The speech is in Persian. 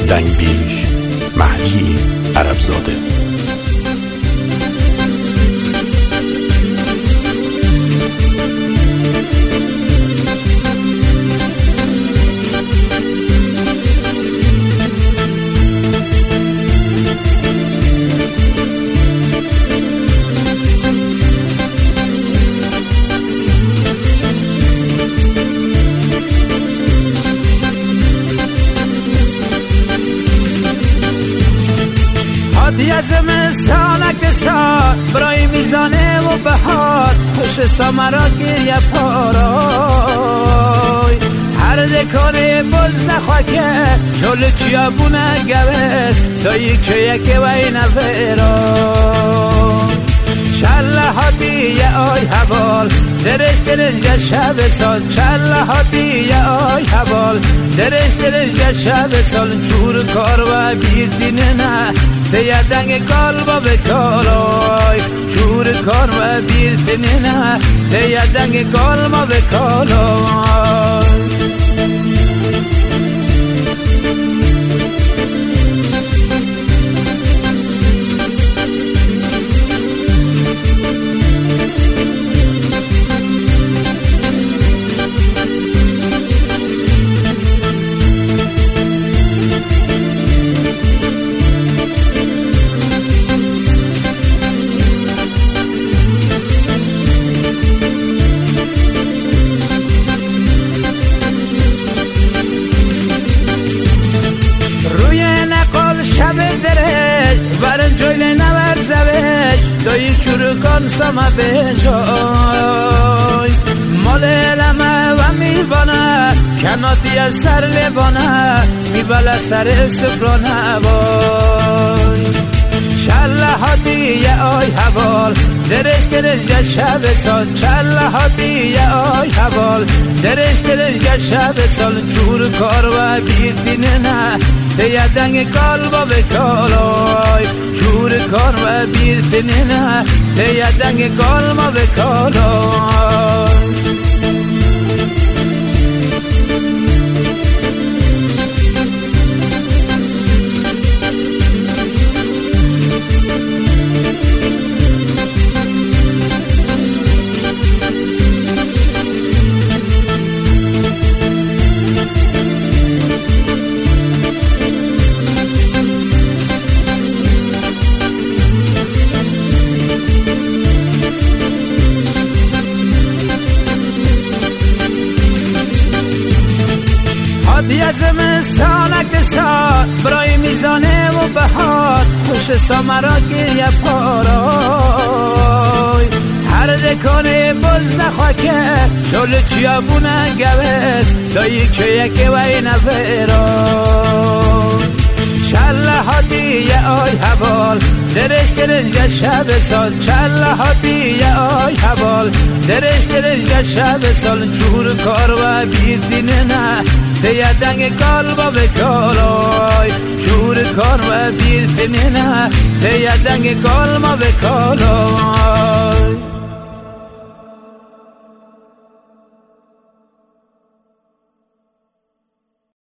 دنگ بیش مهدی عربزاده. یه زمستانک سال برای میزانه و بهار خوش سامرا گریه پارای هر دکانه بز نخواه که شل چیابونه گوش دایی که یکی وی نفران چله هاتی یه آی حوال درش درنجه شب سال چله هاتی یه آی حوال درش درنجه شب سال چور کار و بیردینه نه دیه دنگ قلبا بکالای چور کار و بیردینه نه دیه دنگ قلبا بکالای شب درش برن جویل نور زوش دایی چورکان سما بجای مال علمه و میبانه کناتی از سر لبانه میباله سر سفرانه بای چله هاتی یه آی حوال درش درنجه شب سال چله هاتی یه آی حوال درش درنجه شب سال چور کار و بیردینه نه دیه دنگ قلبا بکالای چور کار و بیردینه نه دیه دنگ قلبا بکالای یه زمستانک سال برای میزانه و بهار خوش سامرا گریه پارای هر دکانه بز نخواه که شل چیابونه گوش دایی که یکی وی نفران چله هاتی یه آی حوال درش درنجه شب سال چله هاتی یه آی حوال درش درنجه شب سال چور کار و بیردینه نه دیه دنگ قلبا بکالای چور کار و بیردینه نه دیه دنگ قلبا بکالای